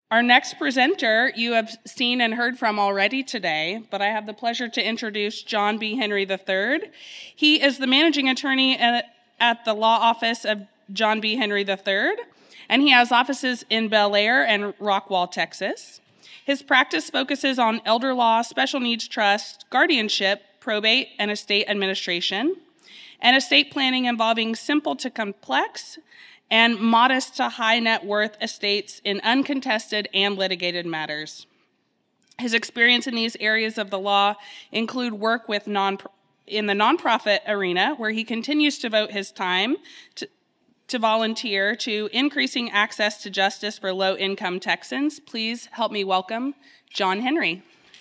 Our next presenter you have seen and heard from already today, but I have the pleasure to introduce John B. Henry III. He is the managing attorney at the law office of John B. Henry III, and he has offices in Bel Air and Rockwall, Texas. His practice focuses on elder law, special needs trust, guardianship, probate, and estate administration, and estate planning involving simple to complex and modest to high net worth estates in uncontested and litigated matters. His experience in these areas of the law include work with in the nonprofit arena, where he continues to devote his time to volunteer to increasing access to justice for low-income Texans. Please help me welcome John Henry.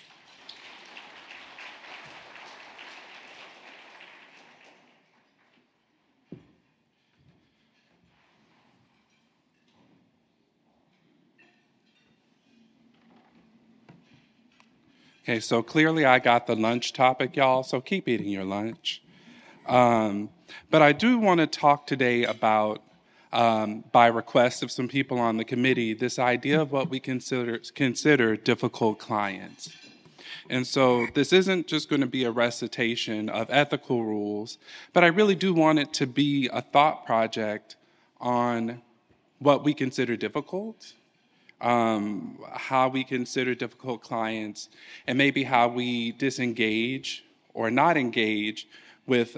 Okay, so clearly I got the lunch topic, y'all, so keep eating your lunch. But I do want to talk today about, by request of some people on the committee, this idea of what we consider difficult clients. And so this isn't just going to be a recitation of ethical rules, but I really do want it to be a thought project on what we consider difficult, how we consider difficult clients, and maybe how we disengage or not engage with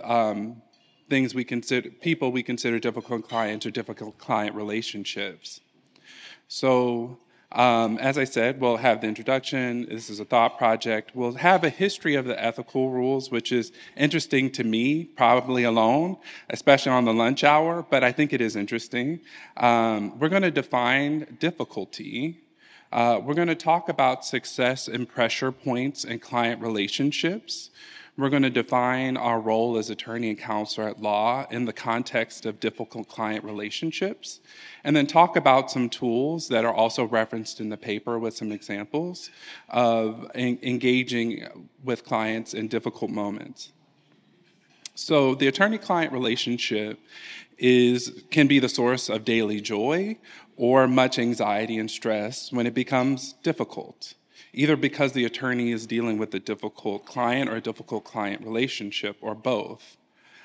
people we consider difficult clients or difficult client relationships. So, as I said, we'll have the introduction. This is a thought project. We'll have a history of the ethical rules, which is interesting to me, probably alone, especially on the lunch hour, but I think it is interesting. We're going to define difficulty. We're going to talk about success and pressure points in client relationships. We're going to define our role as attorney and counselor at law in the context of difficult client relationships, and then talk about some tools that are also referenced in the paper with some examples of engaging with clients in difficult moments. So the attorney-client relationship can be the source of daily joy or much anxiety and stress when it becomes difficult, either because the attorney is dealing with a difficult client or a difficult client relationship, or both.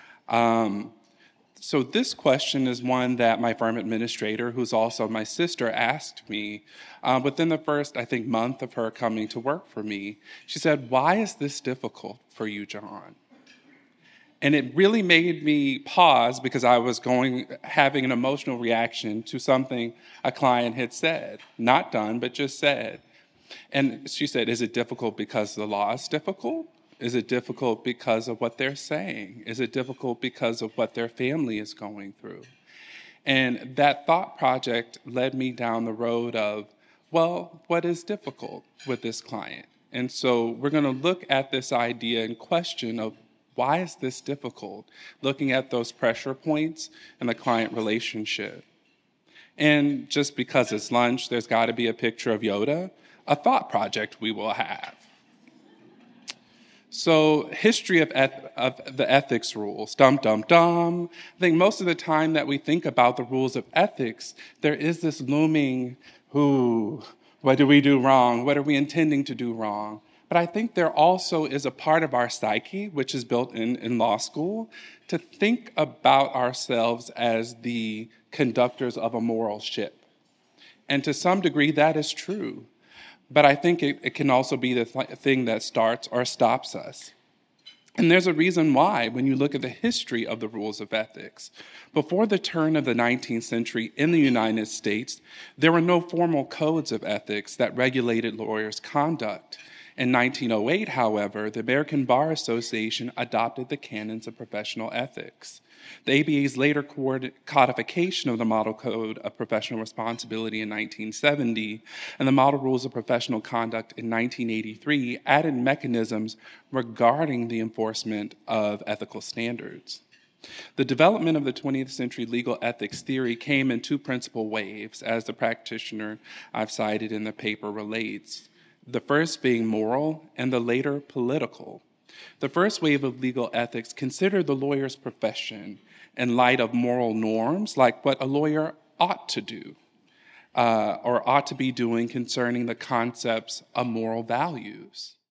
So this question is one that my firm administrator, who's also my sister, asked me within the first, I think, month of her coming to work for me. She said, "Why is this difficult for you, John?" And it really made me pause because I was having an emotional reaction to something a client had said, not done, but just said. And she said, "Is it difficult because the law is difficult? Is it difficult because of what they're saying? Is it difficult because of what their family is going through?" And that thought project led me down the road of, well, what is difficult with this client? And so we're going to look at this idea and question of, why is this difficult? Looking at those pressure points in the client relationship. And just because it's lunch, there's got to be a picture of Yoda, a thought project we will have. So, history of the ethics rules, dum, dum, dum. I think most of the time that we think about the rules of ethics, there is this looming, what do we do wrong? What are we intending to do wrong? But I think there also is a part of our psyche, which is built in law school, to think about ourselves as the conductors of a moral ship. And to some degree, that is true. But I think it can also be the thing that starts or stops us. And there's a reason why, when you look at the history of the rules of ethics. Before the turn of the 19th century in the United States, there were no formal codes of ethics that regulated lawyers' conduct. In 1908, however, the American Bar Association adopted the canons of professional ethics. The ABA's later codification of the Model Code of Professional Responsibility in 1970 and the Model Rules of Professional Conduct in 1983 added mechanisms regarding the enforcement of ethical standards. The development of the 20th century legal ethics theory came in two principal waves, as the practitioner I've cited in the paper relates. The first being moral and the later political. The first wave of legal ethics considered the lawyer's profession in light of moral norms, like what a lawyer ought to do. or ought to be doing concerning the concepts of moral values.